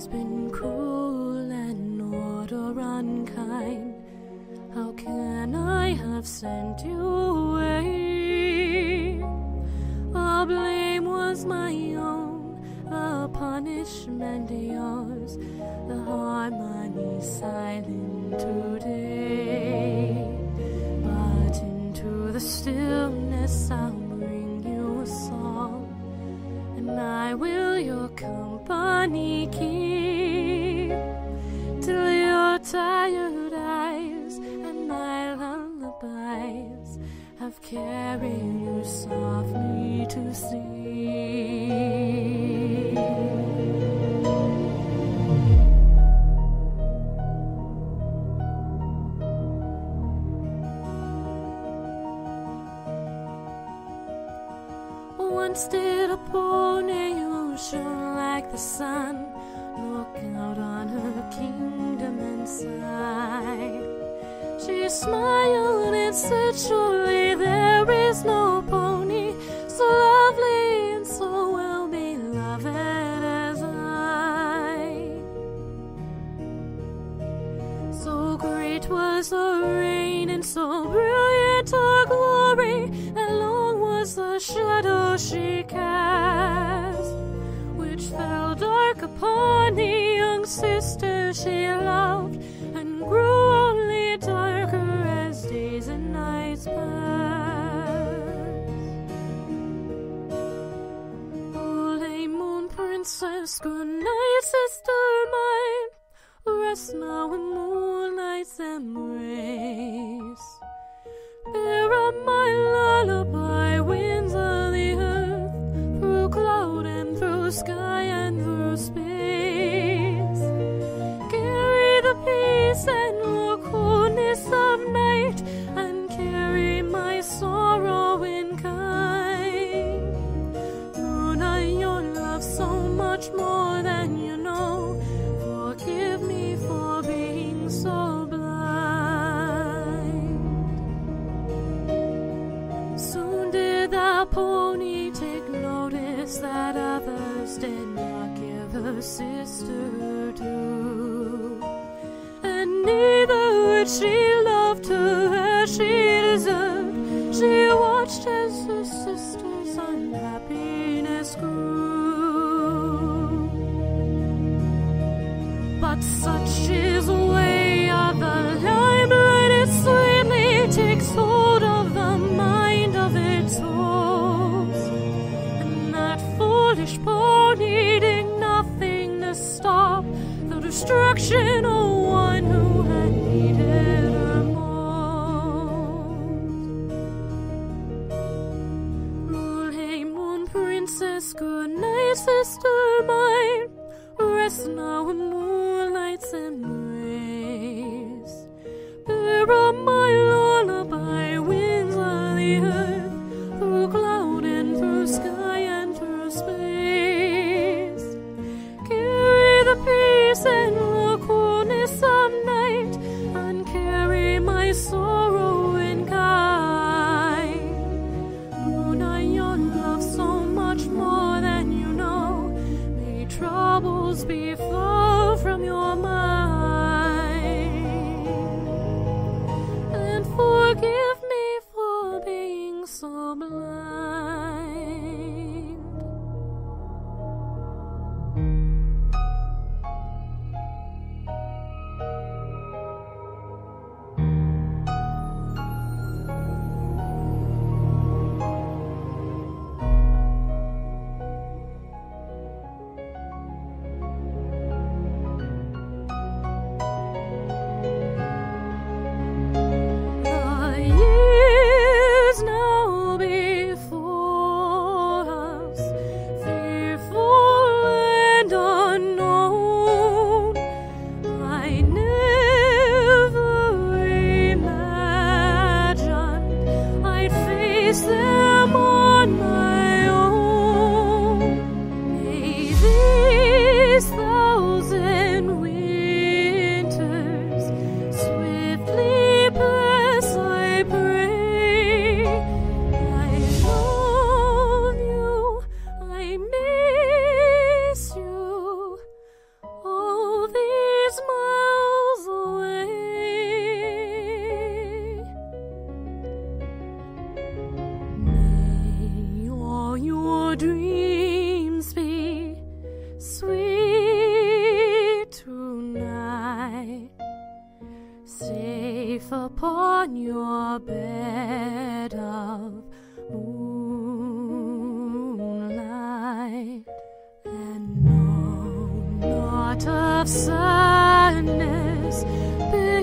been cruel and order unkind. How can I have sent you away? The blame was my own, the punishment yours, the harmony silent today. But into the stillness I'll bring you a song, and I will your company keep, till your tired eyes and my lullabies have carried you softly to sleep. Once did a poor shone like the sun look out on her kingdom and sigh. She smiled and said, surely there is no pony so lovely and so well beloved as I. So great was the rain and so brilliant her glory, and long was the shadow she cast, which fell dark upon the young sister she loved, and grew only darker as days and nights passed. Holy moon princess, good night, sister mine, rest now in moonlight's embrace. Bear up my lullaby, winds of the earth, through cloud and through sky and through space. Carry the peace and the coolness of night, and carry my sorrow in kind. Luna, your love so much more than you know. Forgive me for being so blind. Soon did the pony take notice that others did not give her sister due, and neither would she love her as she deserved. She watched as her sister's unhappiness grew. But such is the way of the limelight, it sweetly takes hold of the mind of its host, and that foolish pony did nothing to stop the destruction of one who had needed her most. Hey, moon princess, good night, sister mine, rest now in moonlight's embrace. Bear up my lullaby, winds of the earth, through cloud and through sky and through space. Carry the peace and the coolness of night, and carry my sorrow in kind. Luna, your love so much more than you know. May troubles be far from your mind, and forgive me for being so blind. upon your bed of moonlight, and know not of sadness